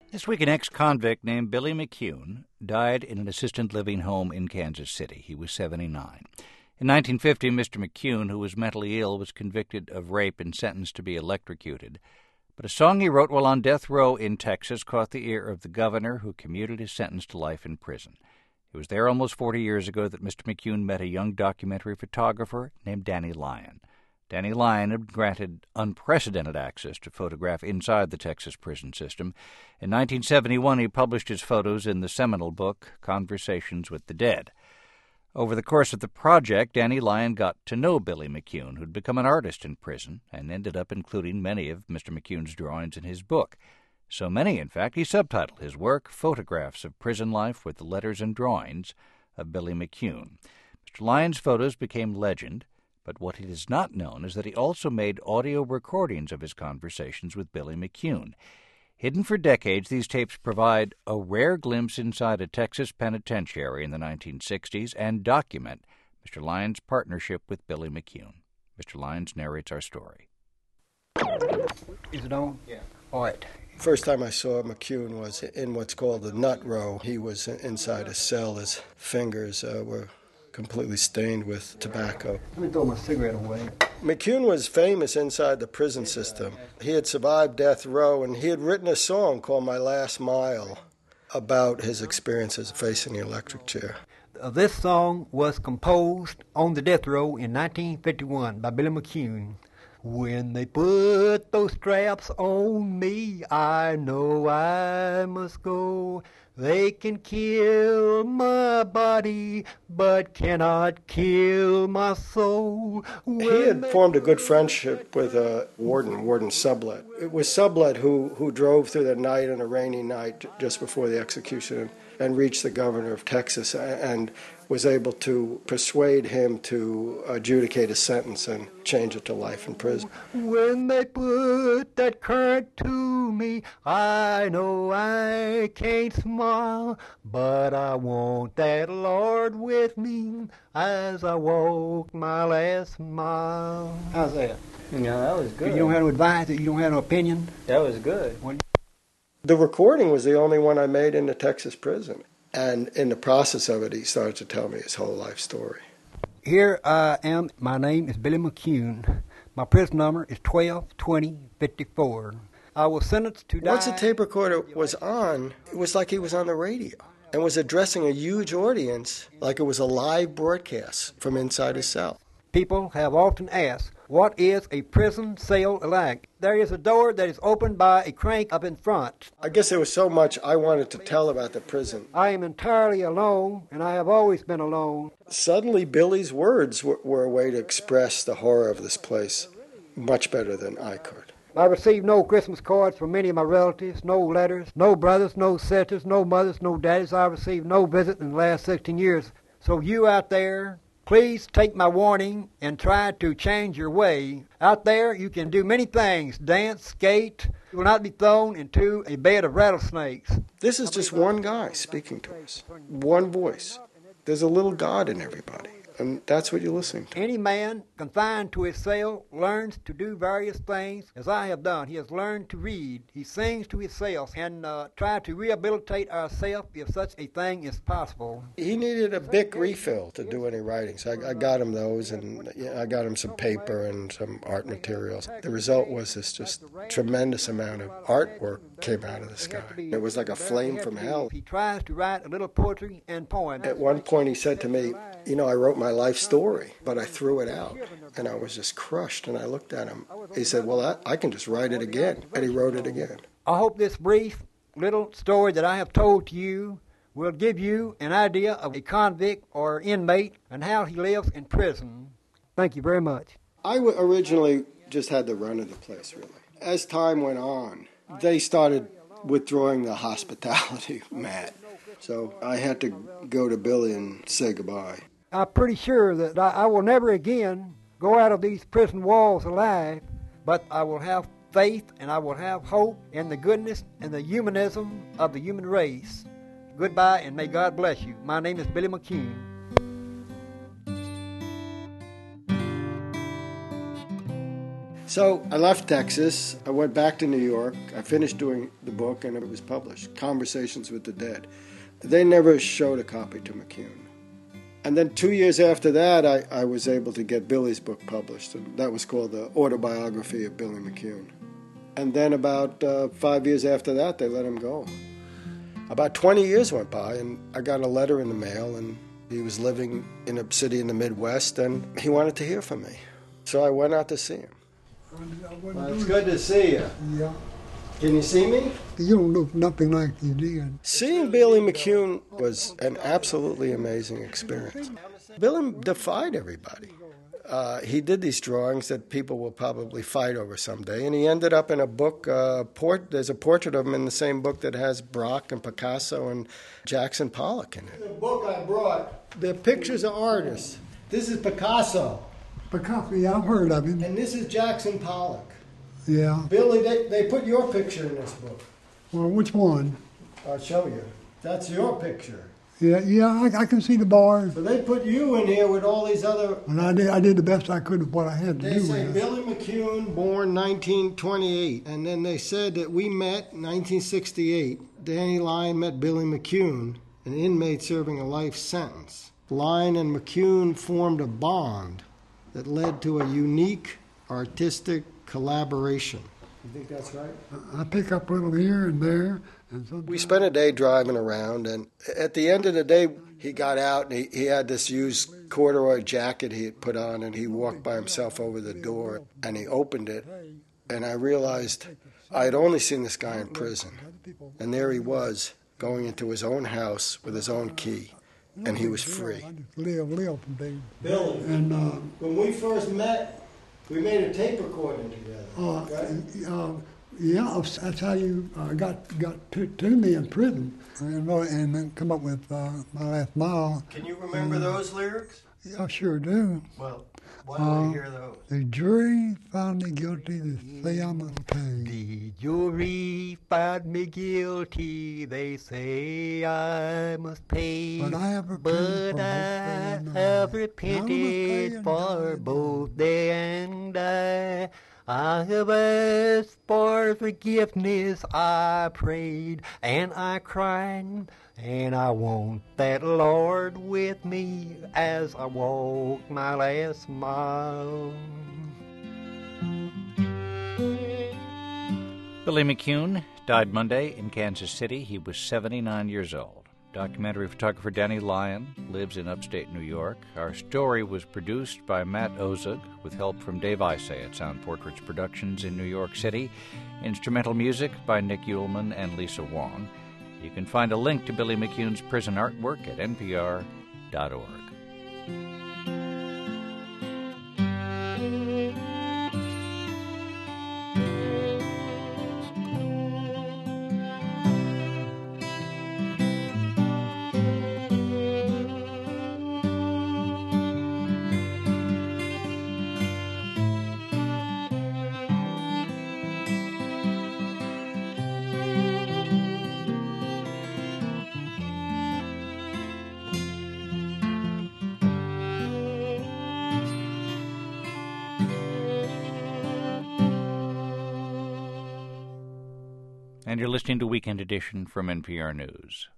This week, an ex-convict named Billy McCune died in an assisted living home in Kansas City. He was 79. In 1950, Mr. McCune, who was mentally ill, was convicted of rape and sentenced to be electrocuted. But a song he wrote while on death row in Texas caught the ear of the governor, who commuted his sentence to life in prison. It was there almost 40 years ago that Mr. McCune met a young documentary photographer named Danny Lyon. Danny Lyon had been granted unprecedented access to photograph inside the Texas prison system. In 1971, he published his photos in the seminal book, Conversations with the Dead. Over the course of the project, Danny Lyon got to know Billy McCune, who'd become an artist in prison, and ended up including many of Mr. McCune's drawings in his book. So many, in fact, he subtitled his work, Photographs of Prison Life with the Letters and Drawings of Billy McCune. Mr. Lyon's photos became legend, but what is not known is that he also made audio recordings of his conversations with Billy McCune. Hidden for decades, these tapes provide a rare glimpse inside a Texas penitentiary in the 1960s and document Mr. Lyon's partnership with Billy McCune. Mr. Lyons narrates our story. Is it on? Yeah. All right. First time I saw McCune was in what's called the nut row. He was inside a cell. His fingers were completely stained with tobacco. Let me throw my cigarette away. McCune was famous inside the prison system. He had survived death row, and he had written a song called My Last Mile about his experiences facing the electric chair. This song was composed on the death row in 1951 by Billy McCune. When they put those straps on me, I know I must go. They can kill my body, but cannot kill my soul. He had formed a good friendship with Warden Sublette. It was Sublette who drove through the night on a rainy night just before the execution and reached the governor of Texas and was able to persuade him to adjudicate a sentence and change it to life in prison. When they put that current to me, I know I can't smile, but I want that Lord with me as I walk my last mile. How's that? Yeah, that was good. You don't have no advice? You don't have no opinion? That was good. The recording was the only one I made in the Texas prison. And in the process of it, he started to tell me his whole life story. Here I am. My name is Billy McCune. My prison number is 122054. I was sentenced to die. Once the tape recorder was on, it was like he was on the radio and was addressing a huge audience like it was a live broadcast from inside his cell. People have often asked, what is a prison cell like? There is a door that is opened by a crank up in front. I guess there was so much I wanted to tell about the prison. I am entirely alone, and I have always been alone. Suddenly, Billy's words were a way to express the horror of this place much better than I could. I received no Christmas cards from many of my relatives, no letters, no brothers, no sisters, no mothers, no daddies. I received no visit in the last 16 years. So you out there, please take my warning and try to change your way. Out there, you can do many things. Dance, skate. You will not be thrown into a bed of rattlesnakes. This is just one guy speaking to us. One voice. There's a little God in everybody. And that's what you're listening to. Any man confined to his cell learns to do various things, as I have done. He has learned to read. He sings to himself and try to rehabilitate ourselves if such a thing is possible. He needed a Bic refill to do any writing, so I got him those, and I got him some paper and some art materials. The result was this just tremendous amount of artwork came out of this guy. It was like a flame from hell. He tries to write a little poetry and poems. At one point he said to me, I wrote my life story, but I threw it out, and I was just crushed, and I looked at him. He said, well, I can just write it again, and he wrote it again. I hope this brief little story that I have told to you will give you an idea of a convict or inmate and how he lives in prison. Thank you very much. I originally just had the run of the place, really. As time went on, they started withdrawing the hospitality mat, so I had to go to Billy and say goodbye. I'm pretty sure that I will never again go out of these prison walls alive, but I will have faith and I will have hope in the goodness and the humanism of the human race. Goodbye, and may God bless you. My name is Billy McCune. So I left Texas. I went back to New York. I finished doing the book, and it was published, Conversations with the Dead. They never showed a copy to McCune. And then 2 years after that, I was able to get Billy's book published, and that was called The Autobiography of Billy McCune. And then about 5 years after that, they let him go. About 20 years went by, and I got a letter in the mail, and he was living in a city in the Midwest, and he wanted to hear from me. So I went out to see him. Well, it's good to see you. Yeah. Can you see me? You don't look nothing like you did. Seeing Billy McCune was an absolutely amazing experience. Billy defied everybody. He did these drawings that people will probably fight over someday, and he ended up in a book. There's a portrait of him in the same book that has Braque and Picasso and Jackson Pollock in it. The book I brought, the pictures of artists. This is Picasso. Picasso, yeah, I've heard of him. And this is Jackson Pollock. Yeah. Billy, they put your picture in this book. Well, which one? I'll show you. That's your picture. Yeah, I can see the bars. So they put you in here with all these other... And I did the best I could with what I had to do with it. They say Billy McCune, born 1928. And then they said that we met in 1968. Danny Lyon met Billy McCune, an inmate serving a life sentence. Lyon and McCune formed a bond that led to a unique artistic collaboration. You think that's right? I pick up a little here and there. And we spent a day driving around, and at the end of the day, he got out, and he had this used corduroy jacket he had put on, and he walked by himself over the door, and he opened it, and I realized I had only seen this guy in prison, and there he was, going into his own house with his own key, and he was free. Billy, and when we first met, we made a tape recording together, right? Yeah, that's how you got to me in prison, and then come up with My Last Mile. Can you remember those lyrics? Yeah, I sure do. Well, why don't we hear those? The jury found me guilty, they say I must pay. The jury found me guilty, they say I must pay. But I have repented for both they and I. I have asked for forgiveness, I prayed, and I cried, and I want that Lord with me as I walk my last mile. Billy McCune died Monday in Kansas City. He was 79 years old. Documentary photographer Danny Lyon lives in upstate New York. Our story was produced by Matt Ozug with help from Dave Isay at Sound Portraits Productions in New York City. Instrumental music by Nick Uhlman and Lisa Wong. You can find a link to Billy McCune's prison artwork at npr.org. And you're listening to Weekend Edition from NPR News.